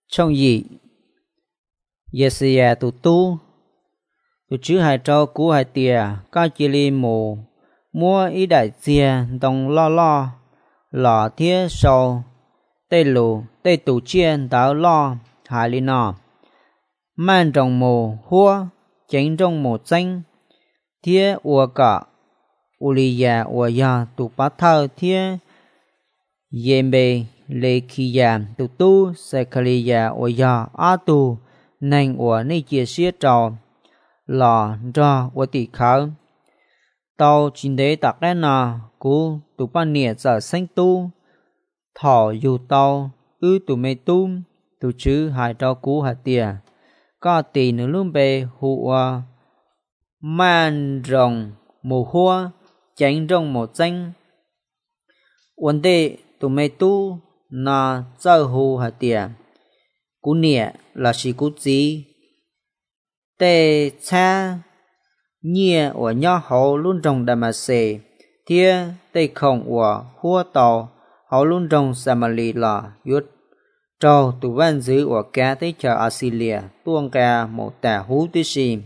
trong gì yes yeah tu chứ hai trâu cú hai tia cao chỉ li mù mua ý đại chia đồng lo lọ thiết sầu tây tủ chiên đào lo hai li nọ man trồng mù hua chánh trồng mù xanh thiết ua cả u li ya ua ya tu bát thao thiết yêm bề lê khi ya tu sẽ khali ya ua ya a tu nành ua nay chia sẻ trò lò cho ua tị khảo tàu chính đế tạc cái nọ cú tu ban nhẹ giờ xanh tu thọ dù tàu tu mê tu tu chứ hai trâu cú hai tia có tì nữ luôn bề hùa man rồng mù hoa chánh rồng một danh vấn đề tu mê tu na giờ hù hai tia cú nhẹ là sĩ cú gì tê cha nhẹ ở nhỏ hậu luôn trồng đàm mà xề thia tê không ở hua tàu hậu luôn trồng samali là yết trâu tụ văn giữ ở cá tới chờ Australia tuông ca một tà hú tí xì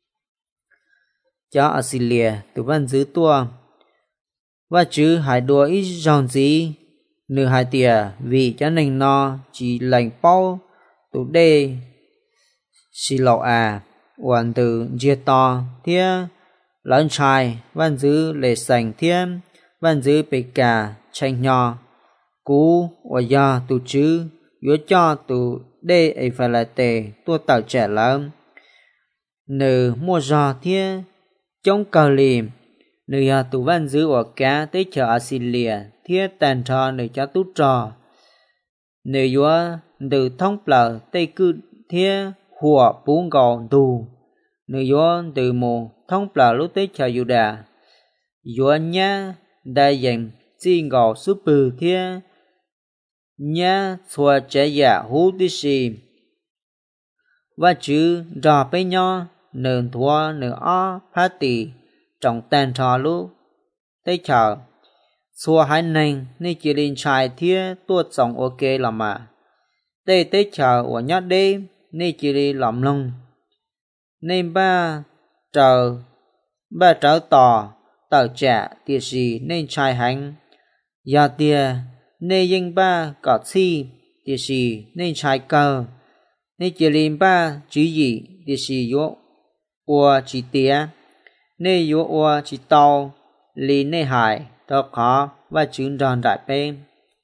cho Australia tụ văn giữ tuông và chứ hải đùa ít dòng gì nửa hai tìa vì cho nên nó chỉ lành bao tụ đê xì lậu hoàn từ diệt to thia lớn trai văn giữ lệ sành thiên văn giữ bề cả tranh nhỏ cú và do tụ chứ yếu cho tụ đê ấy phải là tề tua tạo trẻ lớn nửa mua giò thia trong cờ lìm nửa tụ văn giữ ở cá tới chờ Australia thia tàn trò nửa cho tút trò nửa yếu từ thông bờ tây cư thia hùa bốn gò tù nửa yếu từ mù thông bờ lúc tới chờ dù đà yếu nhá đại diện xin gò súp bừ thia nhá xua trẻ giả hú tí xì và chứ rò bê nhỏ nửa thua nửa ó phát tì trong tàn trò lúc tới chờ xua hai nành nên chỉ linh trai thia tuột sống ok là mà tới chờ của nhát đê nên chỉ đi lỏng lông nên ba trở tỏ tờ trẻ tiệt gì nên trai hành gia tia nên dân ba có chi tiệt gì nên trai cờ nên chỉ linh ba chỉ gì tiệt gì yếu ua chỉ tia nên yếu ua chỉ tàu lì nên hải đó khó và chứng tròn đại bên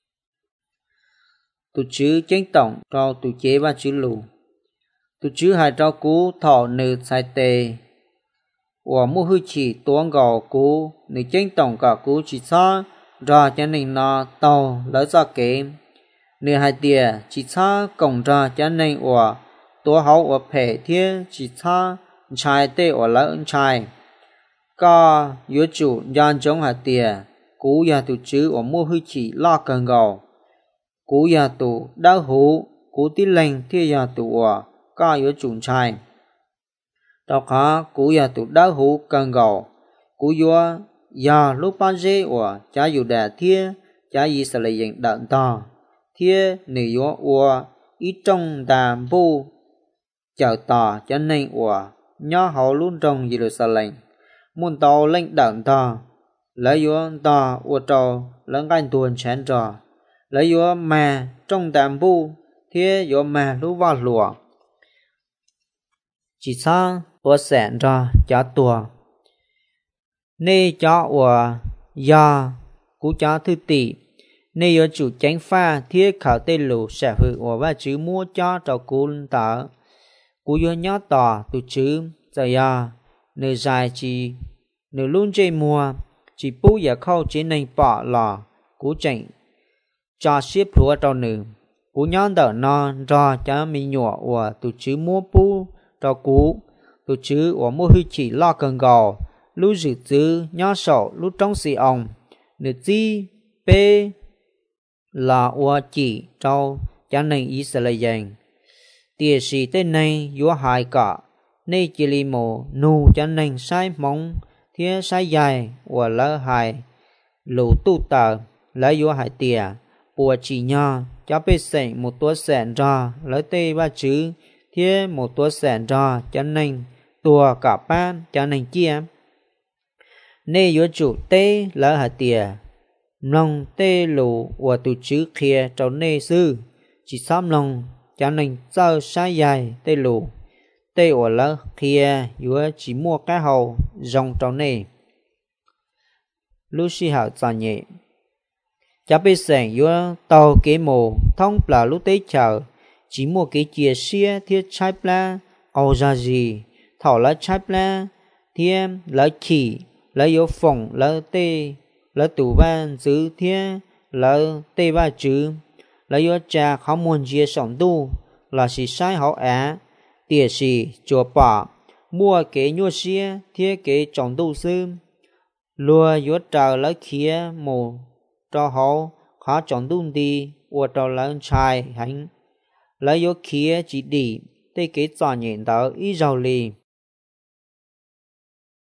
tụ chứ chính tổng cho tụ chế và chữ lù tụ chứ hai trao cú thọ nữ sai tề của mua hư chỉ tuông gò cú nữ chính tổng cả cú chỉ xa ra cho nên nó tàu lỡ ra kế nữ hai tìa chỉ xa cổng ra cho nên của tua hậu của phê thiên chỉ xa trai tê của lỡ trai có yếu chủ gian chống hai tìa cú ya tụ chứ của mua hư chỉ lo cần gò cú ya tụ đau hú cú tí lành thia ya tụ có yếu chủ trai đó khó cú ya tụ đau hú cần gò cú yếu ya lúc ban dê cha yếu đà thia cha yi sẽ lấy diện đợn to thia nữ yếu ít trong đàm bu chờ tỏ cho nên nhỏ hậu luôn trong Jerusalem muốn tàu lệnh đợn to lấy yếu to trò lẫn canh tuần chén trò lấy yếu mà trong đàm bu thia yếu mà lúc vào lùa chỉ xa sẹn ra cho tùa nê cho do cú cho thư tỷ nê yếu chủ tránh pha thiết khảo tê lù sẽ hữu và chữ mua cho trò cú tờ cú yếu nhó tỏ tụ chữ giờ ya nê dài chỉ nê luôn chê mua chỉ bú giả khâu chế nên bỏ lò cú chảnh cho xếp lúa trò nữ cú nhón đỡ non cho mình nhỏ tụ chữ mua bú trò cú tụ chữ mua hư chỉ lo cần gò lúc dự chữ nhó sổ lúc trong xì ông nữ chi bê là chỉ trâu cho nên ý sẽ lấy dành tìa sĩ tên này yếu hại cả nên chỉ li mồ nụ cho nên sai mong thía sai dài lỡ hại lũ tu tờ lấy yếu hại tìa bùa chỉ nho cho biết sảnh một tua sẻn ra lấy tê ba chữ thế một tua sẻn ra cho nên tua cả ban cho nên chia nê yếu chủ tê lỡ hạt tìa lòng tê lù và tụ chữ kia trâu nê sư chỉ xóm lòng cho nên sao sai dài tê lù tê ở lỡ kia yếu chỉ mua cái hầu dòng trâu nê Lucy hảo cho nhẹ cho biết rằng yếu tàu kế mồ thông là lúc tế chờ chỉ mua cái chia sẻ thiết trái pla ao ra gì thảo lá trái pla thiên lá chỉ lá yếu phòng lá tê lá tủ ban giữ thiên lá tê ba chữ lá yếu trà không muốn chia sống tu là chỉ sai họ á địa chỉ chùa bỏ mua cái nhua xia thiết cái trồng tu sư lùa yếu trà lá kia mồ cho họ khó chọn đúng đi và cho lớn trai hành lấy yếu kia chỉ đi để cái trò nhện đó ý giàu lì